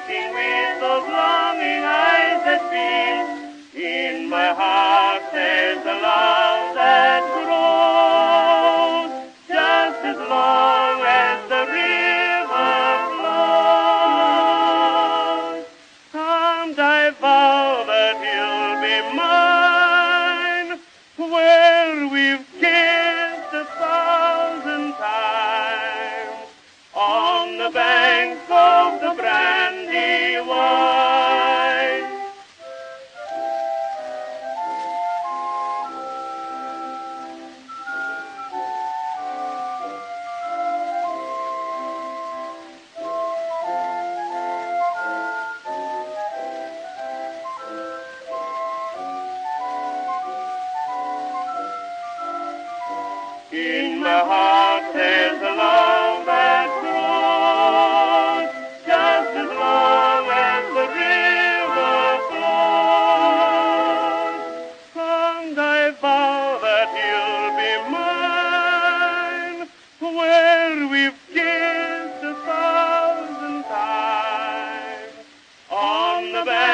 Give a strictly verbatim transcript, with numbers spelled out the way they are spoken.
looking with those longing eyes that beam. In my heart there's a love that grows, just as long as the river flows. And I vow that you'll be mine, where we've kissed a thousand times, on the banks of the Brandywine. In my heart there's a love that grows, just as long as the river flows. And I vow that you'll be mine, where we've kissed a thousand times, on the bank